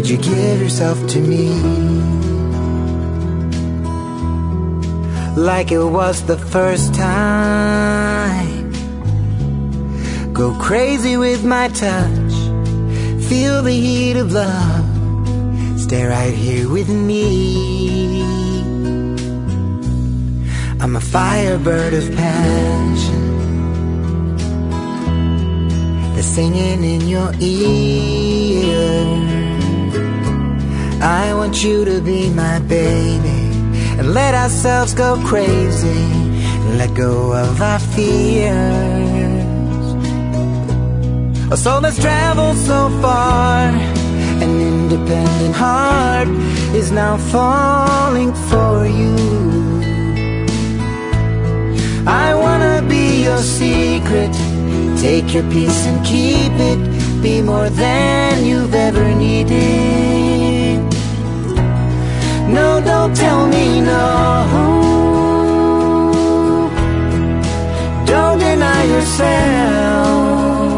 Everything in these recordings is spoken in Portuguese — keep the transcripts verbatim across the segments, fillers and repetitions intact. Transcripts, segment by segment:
Would you give yourself to me? Like it was the first time. Go crazy with my touch. Feel the heat of love. Stay right here with me. I'm a firebird of passion. The singing in your ear. I want you to be my baby, and let ourselves go crazy, and let go of our fears. A soul that's traveled so far, an independent heart is now falling for you. I wanna be your secret, take your peace and keep it, be more than you've ever needed. No, don't tell me no. Don't deny yourself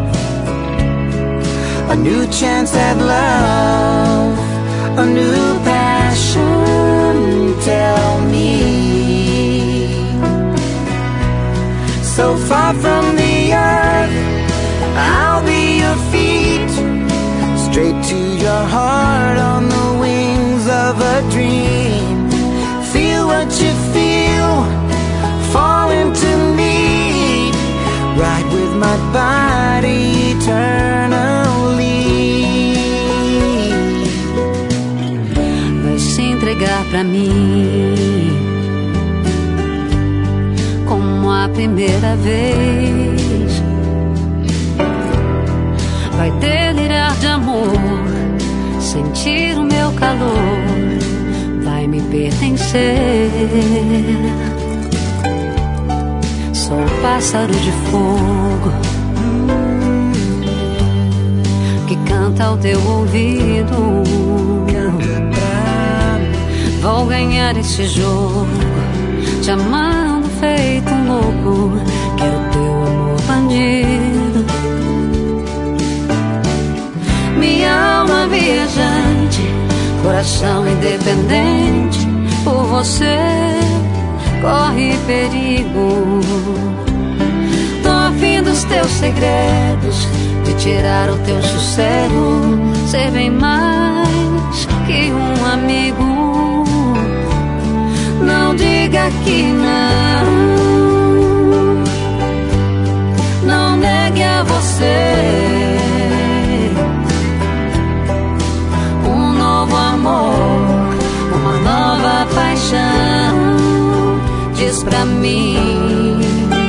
a new chance at love, a new passion. Tell me. So far from the earth, I'll be your feet, straight to your heart on the wings of a dream. Feel what you feel, fall into me, ride with my body eternally. Vai se entregar pra mim como a primeira vez. Vai delirar de amor, sentir o meu calor, vai me pertencer. Sou um pássaro de fogo que canta ao teu ouvido. Vou ganhar esse jogo, te amando feito um louco. Quero teu amor bandido. Minha alma viajante, coração independente, por você corre perigo. Tô afim dos teus segredos, de tirar o teu sossego, ser bem mais que um amigo. Não diga que não, não negue a você um novo amor, uma nova paixão. Diz pra mim,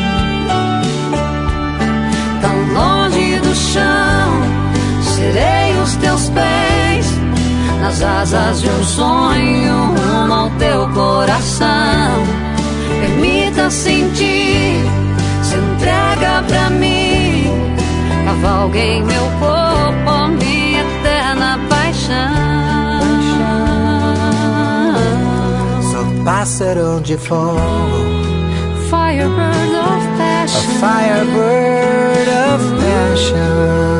tão longe do chão, serei os teus pés, nas asas de um sonho, rumo ao teu coração. Permita sentir, se entrega pra mim, cavalgue em meu corpo, minha eterna paixão. Sou pássaro de fogo, firebird of passion, a firebird of passion.